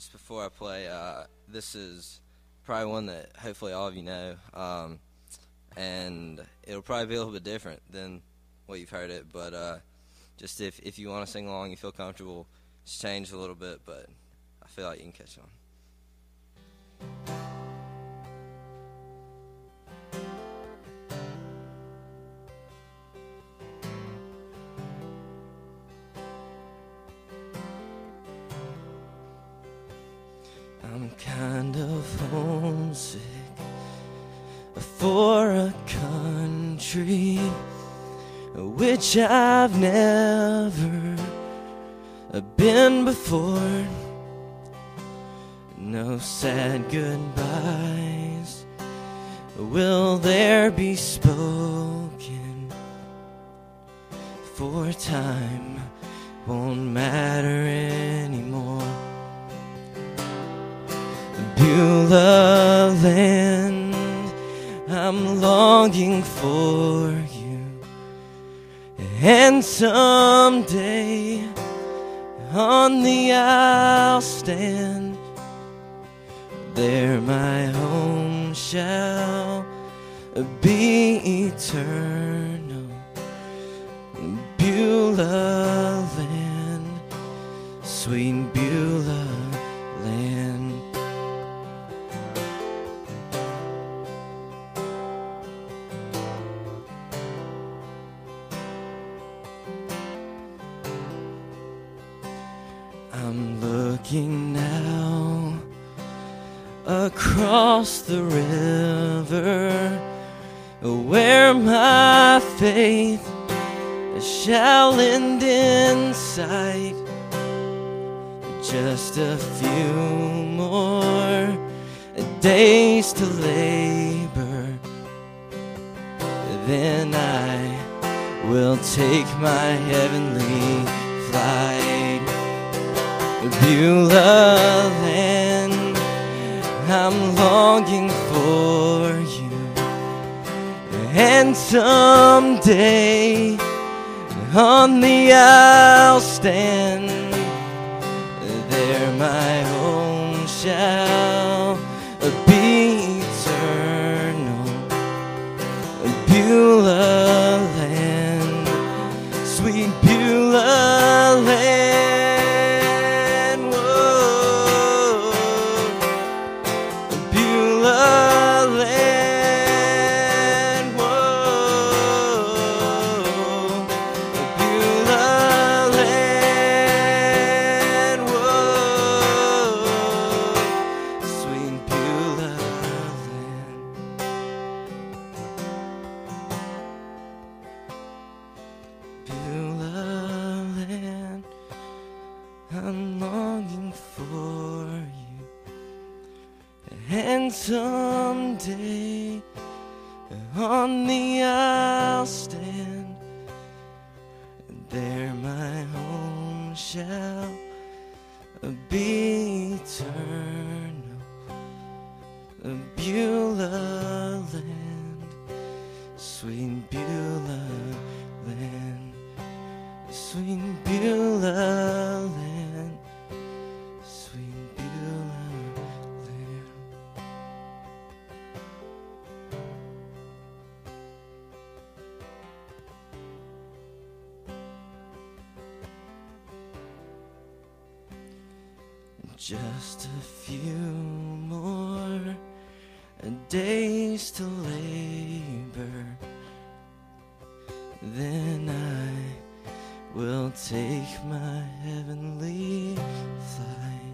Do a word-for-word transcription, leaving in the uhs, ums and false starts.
just before I play, uh, this is probably one that hopefully all of you know, um, and it'll probably be a little bit different than what you've heard it, but uh, just if, if you want to sing along, you feel comfortable, just change a little bit, but I feel like you can catch on. I'm kind of homesick for a country which I've never been before. No sad goodbyes will there be spoken, for time won't matter anymore. Beulah land, I'm longing for you, and someday on the I'll stand. There my home shall be eternal. Beulah land, sweet Beulah land. I'm looking now across the river, where my faith shall end in sight. Just a few more days to labor, then I will take my heavenly flight. Beulah land, I'm longing for you, and someday on the I'll stand. There my home shall be eternal. Beulah land, sweet Beulah land. I'm longing for you, and someday on the I'll stand. There my home shall be eternal. Beulah land, sweet Beulah land, sweet Beulah land, sweet Beulah land. Just a few more days to labor, then I will take my heavenly flight.